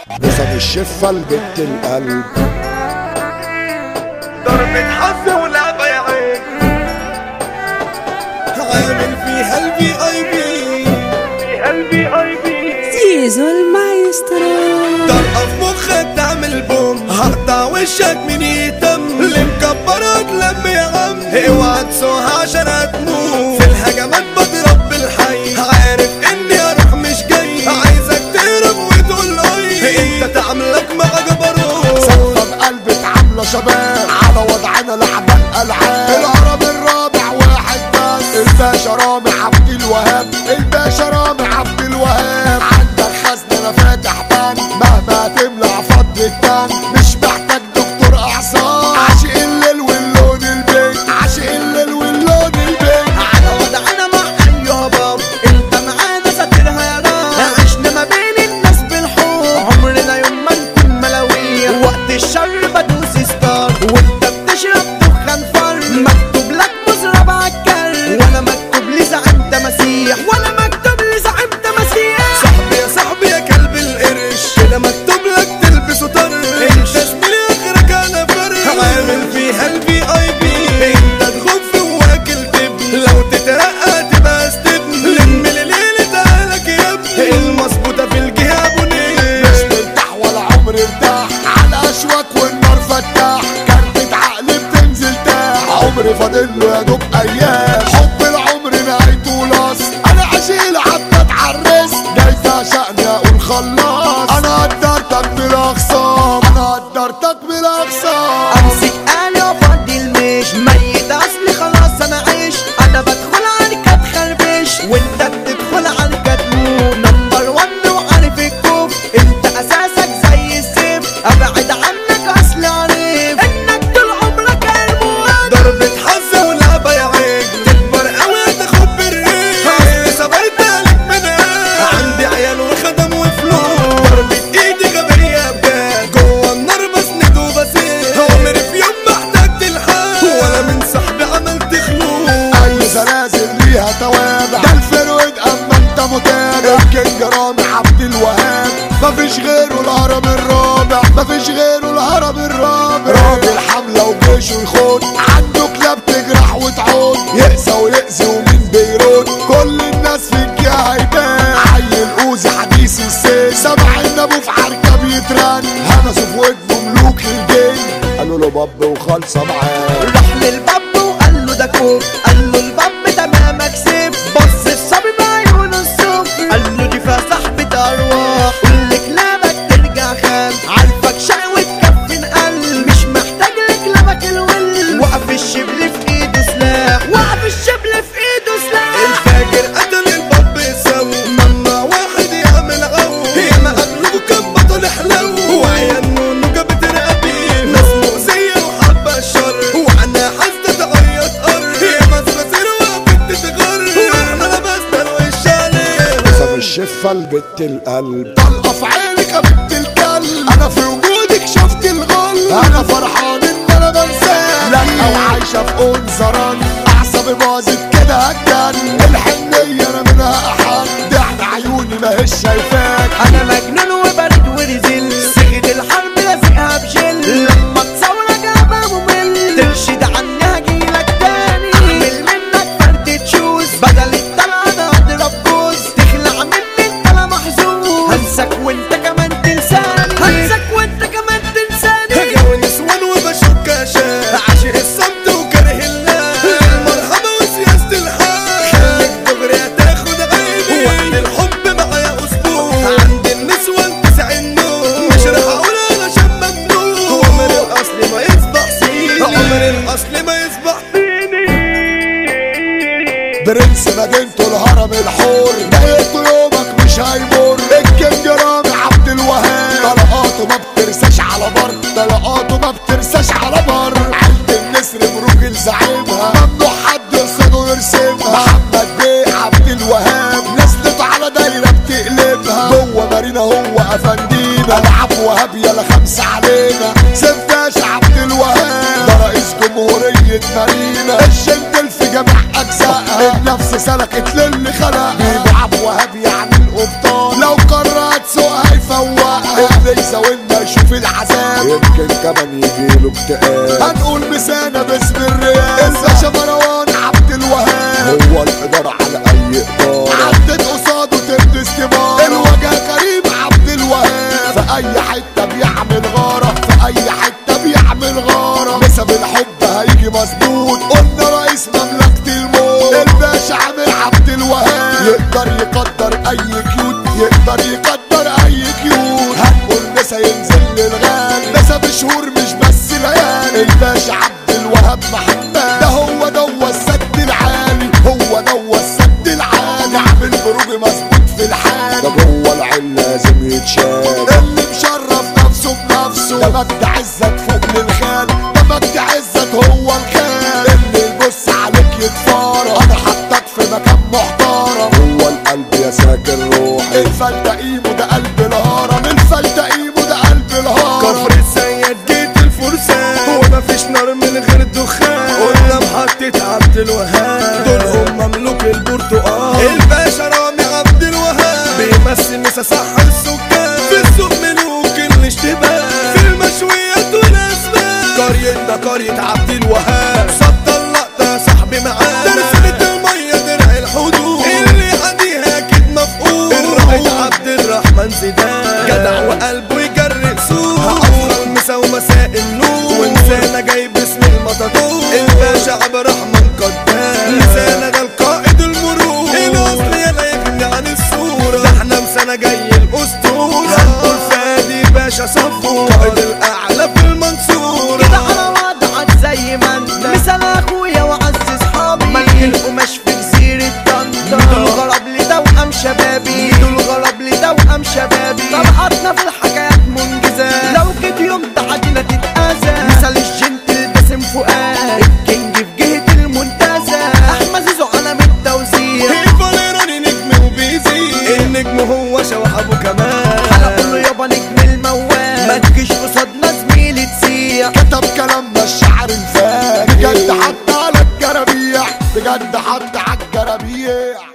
بسم الشفة لبت القلب. ضربة حظ ولعبة يا عين، عامل فيها الVIP، فيها الVIP. زيزو المايسترو طرقة في مخك تعمل بوم، هقطع وشك من يتم اللي مكبرك لم يا عم. اوعى تسوها عشان هتموت في الهجمات، بضرب بالحي عارف اني اروح مش جاي، عايزك تهرب وتقول اي انت تعملك مع جبروت. صفة بقلبك عاملة شباب على وضعنا لعبة الألعاب. الهرم الرابع واحد بس، الباشا رامي عبد الوهاب، الباشا رامي عبد الوهاب. عندك خزنة انا فاتح بان، مهما تملى فض التان، مش محتاج دكتور اعصاب. عاشق الليل واللون البيت، عاشق الليل واللون البيت. على وضعنا مع اي باب، انت معانا ساترها يا راب. عشنا ما بين الناس بالحب، عمرنا يوم ما نكون ملاوية. وقت الشر بدوس ستار، وانت بتشرب دخان فر. مكتوب لك مزرعة عالكر، وانا مكتوب لي زعيم مسيح، وانا مكتوب لي زعيم مسيح. صاحبي يا صاحبي يا كلب القرش، كده مكتوب لك تلبسه طرش. انت زميلي اخرك انا فرش، عامل فيها الVIP. انت تخف واكل تبن، لو تترقى تبقى استبن. لم ليلة اهلك يا ابني، المظبوطة في الجهة بنية. مش مرتاح ولا عمري ارتاح، على اشواك والنار فتاح. كارتة عقلي بتنزل تاح، عمري فاضل له يا دوب ايام. حب العمر نهايته لاص، انا عشيل حتى اتعرست. جاي تعشقني اقول خلاص، انا قدرتك بلا خصام، انا قدرتك بلا خصام. امسك آلي وافضي المش، ميت اصلي خلاص انا عيش. انا بدخل عليك اتخربش، وانت بتدخل عليك تموت. نمبر 1 وعارف الكوف، انت اساسك زي السيف. ابعد عنك اصلي عارف انك طول عمرك هرموت. ضربة حظ ولعبة يا عين، تكبر قوي تاخد بالريح. اصلي صبرت عليك من عندي عيال وخدم وفلوس. ضربة ايدي غبية بجد، جوه النار بسند وبسيح. عمري في يوم ما احتجت الحق، ولا من صاحبي عملت خلوق. اي زلازل ليها توابع، ده الفرويد اما انت متابع. الكينج رامي عبد الوهاب، مفيش غيره الهرم الرابع، مفيش غيره الهرم الرابع. راجل حملة وجيشه يخوض، عنده كلاب تجرح وتعود. يقسى ويأذي ومين بيرد، كل الناس في الجهة هيبان. عيل اوزي حديث السيف، سمع ان ابوه في حركة بيترن. همسوا في ودنه ملوك الجن، قالوا له باب وخالصة معاه. راح للباب وقال له ده كوف، قال له الباب تمامك سيف. بص الصبي بعيونه الصفر، قال له دي فيها صاحبة ارواح. قول لك كلامك ترجع خام، عارفك شقوة كفن قلب. مش محتاج لكلامك الول، وقف الشبل في ايده سلاح، وقف الشبل في ايده سلاح. الفاجر قتل الباب يساوي، ممنوع واحد يعمل عو. هي ما قتلوه كان بطل حلو، وعيال نونو جابت رقبي. ناس مؤذية وحابة الشر، وعنا حاسة تعيط قر. هي مسمسر وقفت تتغر، واحنا لبسنا الوش عليه. بسم الشفة لبت القلب. طلقة في عينك يا بنت الكلب، انا في وجودك شفت الغل. انا فرحان ان انا بنساك، لا وعايشة في انظران. اعصابي باظت كده هتجن، الحنية انا منها احن. ضحك عيوني ماهيش شايفاك، انا مجنون وبرد ورزل. سكت الحرب لازقها بجل، لما تصورك ابقى ممل. ترشد عني هجيلك تاني، اعمل منك فردة شوز. بدل الطلعة انا اضرب جوز، تخلع مني انت لا محظوظ. هنسك وانت كمان تنساني، هنسك وانت كمان تنساني. هجاوي نسوان وبشك اشياء، عاشق الصمت وكاره الله. المرحبا وسياسة الحال، خليك دغري هتاخد عيني. وقت الحب معايا اسبوع، عند النسوان تسع النور. مش راح اقول علشان ممنوع، عمر الاصل ما يصبح صيني، عمر الاصل ما يصبح صيني. برنس مدينته الهرم الحور، دقيقته يومك مش هيمر. الكينج رامي عبد الوهاب، طلقاته ما بترساش على بر، طلقاته ما بترساش على بر. عيلة النسر مروج الزعيمها، ممنوع حد يقصده يرسمها. محمد بيه عبد الوهاب، نزلته على دايرة بتقلبها. جوه مارينا هو افندينا، العب وهاب يلا 5 علينا. سفاش عبد الوهاب، ده رئيس جمهورية مارينا. الجنتل في جميع اجزائها، النفس سلكت للي خلقها. بيبو عبد الوهاب يعني القبطان، لو قررت سوقها يفوقها. يزاولنا يشوف العذاب يمكن كمان يجيله اكتئاب. هنقول مسانا باسم الرياسة الباشا مروان عبد الوهاب، هو الإدارة على أي إدارة عدت قصاده تبدي استمار. الوجه كريم عبد الوهاب، في أي حتة بيعمل غارة، في أي حتة بيعمل غارة. نسب الحب هيجي مظبوط، قلنا رئيس مملكة الموت الباشا عامر عبد الوهاب. يقدر يقدر أي كيوت، يقدر يقدر أي كيوت. هنقول نسا ينزل للغالي، نسا بشهور مش بس ليالي. الباشا عبد الوهاب محمد، ده هو دوا السد العالي، هو دوا السد العالي. عامل بروج مظبوط في الحال، ده جوه العين لازم يتشال. اللي مشرف نفسه بنفسه، ده مجد عزت فوق للخال، ده مجد عزت هو الخال. اللي يبص عليك يتفارق، انا حطك في مكان محترم. هو القلب يا ساكن روحي، الفلتقيمه ده قلب الهرم، الفلتقيمه ده قلب الهرم. كفر السيد جيت الفرسان، هو مفيش نار من غير دخان. قلنا محطة عبد الوهاب، دول هم مملوك البرتقال. الباشا رامي عبد الوهاب، بيمثل مسا صح السكان. في السوق ملوك الاشتباه، في المشويات والاسماك. قريتنا قرية عبد الوهاب، صد اللقطة يا صاحبي معاه. درسنة المية درع الحدود، اللي عاديها اكيد مفقود. الرائد عبد الرحمن زيدان، جدع وقلبه يجري سوق. هقفل المسا ومساء النور، ونسانا جاي باسم المطادور. الباشا عبد الرحمن قدام، نسانا ده القائد المرور. الاصل يلا يغني عن الصورة، ده احنا مسانا جاي الاسطورة. هنقول فادي باشا صفو، قائد الاعلى في المنصورة. كده على وضعك زي ما انت، مثال اخويا وعز اصحابي. ملك القماش في جزيرة طنطا، ميدو الغرب لتوأم شبابي، ميدو الغرب لتوأم شبابي. طلعتنا في الحكايات منجزة، لو جيت يوم تعدينا تتأذى. مثال الجنتل باسم فؤاد، الكينج في جهة المنتزه. احمد زيزو علم التوزيع، الفاليراني نجم وبيزيد، النجم هو شوح ابو كمال. هنقول له يابا نجم الموال، ما تجيش قصادنا زميلي تسيع. كتب كلامنا الشعر الفاجر، بجد حط على الجرابيع، بجد حط على الجرابيع.